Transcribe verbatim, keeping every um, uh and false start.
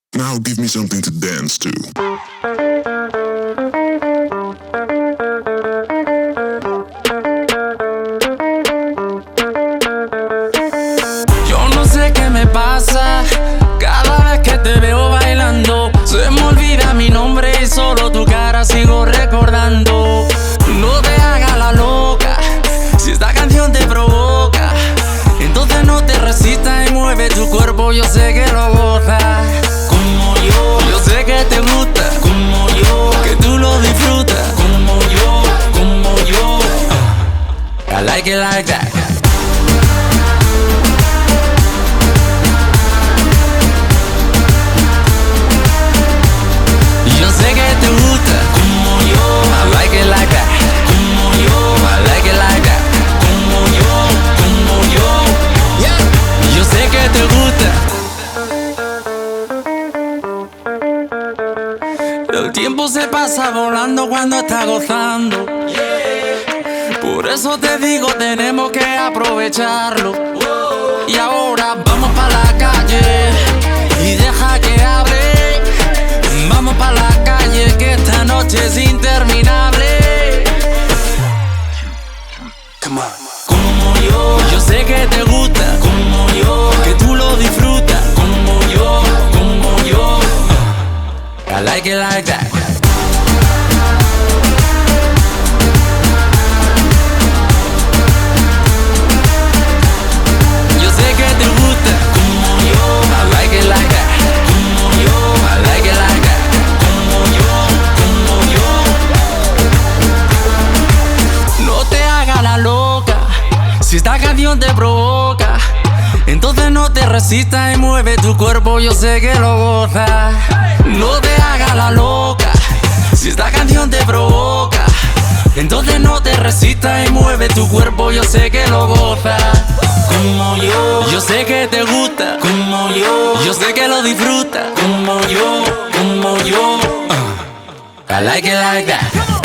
Now give me something to dance to. Yo no sé qué me pasa cada vez que te veo bailando. Se me olvida mi nombre y solo tu cara sigo recordando. No te hagas la loca, si esta canción te provoca, entonces no te resistas y mueve tu cuerpo, yo sé que lo gozas. Como yo, yo sé que te gusta. Como yo, que tú lo disfrutas. Como yo, como yo. I like it like that. Yo sé que te gusta. Como yo, I like it like that. Como yo, I like it like that. Como yo, como yo. Yeah. Yo sé que te gusta. El tiempo se pasa volando cuando estás gozando. Por eso te digo, tenemos que aprovecharlo. Y ahora vamos pa' la calle y deja que hable. Vamos pa' la calle que esta noche es interminable. Come on. Como yo, yo sé que te gusta. Como yo, que tú lo disfrutas. Como yo, como yo. I like it like that. Yo sé que te gusta. Como yo, I like it like that. Como yo, I like it like that. Como yo, como yo. No te hagas la loca, si esta canción te provoca, entonces no te resistas y mueve tu cuerpo, yo sé que lo gozas. No te hagas la loca, si esta canción te provoca, entonces no te resistas y mueve tu cuerpo, yo sé que lo gozas. Como yo, yo sé que te gusta. Como yo, yo sé que lo disfrutas. Como yo, como yo. uh, I like it like that.